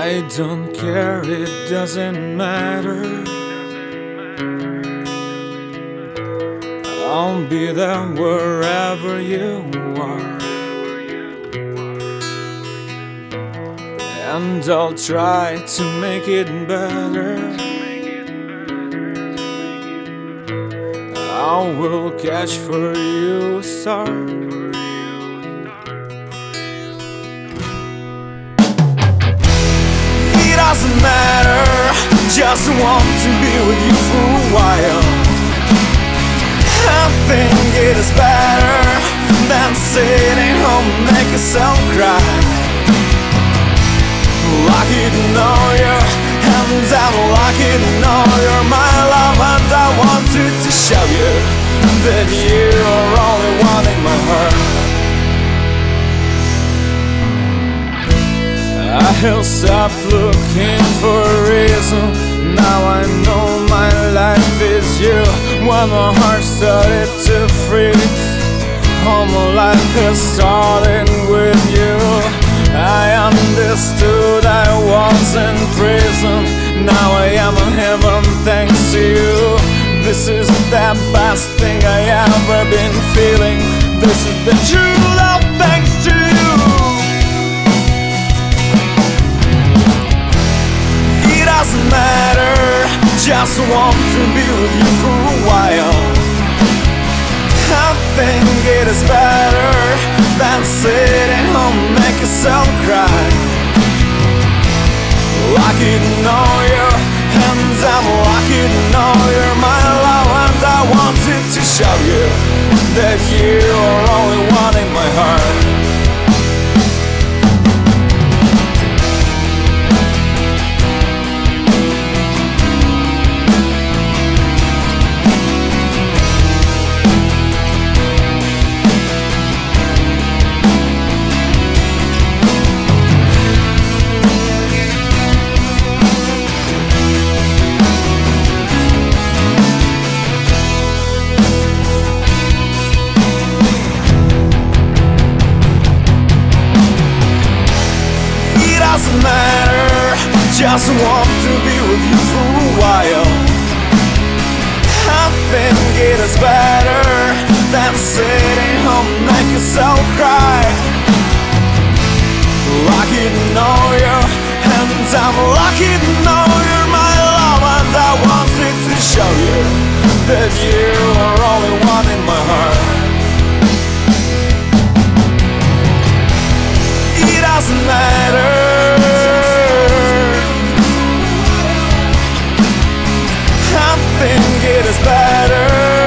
I don't care, it doesn't matter. I'll be there wherever you are, and I'll try to make it better. I will catch for you a star. It doesn't matter, just want to be with you for a while. I think it is better than sitting home and make yourself cry. Lucky to know you, and I'm lucky to know you're my love. And I wanted to show you that you are only one in my heart. I'll stop looking for a reason. Now I know my life is you. When my heart started to freeze, all my life has started with you. I understood I was in prison. Now I am in heaven thanks to you. This is the best thing I ever been feeling. This is the true love thanks to you. It doesn't matter, just want to be with you for a while. I think it is better than sitting home and make yourself cry. Lucky to know you, and I'm lucky to know you're my love. And I wanted to show you that you are only one in my heart. Doesn't matter, just want to be with you for a while. I think it is better than sitting home and make yourself cry. Lucky to know you, and I'm lucky to know you're my love. And I wanted to show you that you are only one in my heart. It doesn't matter, I think it is better.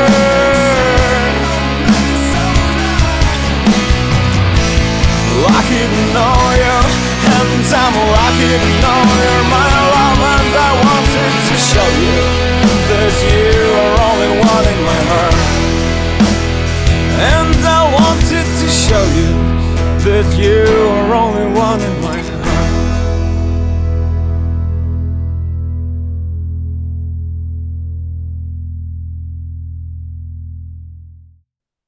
Lucky to know you, and I'm lucky to know you're my love. And I wanted to show you that you are only one in my heart. And I wanted to show you that you are only one in my heart.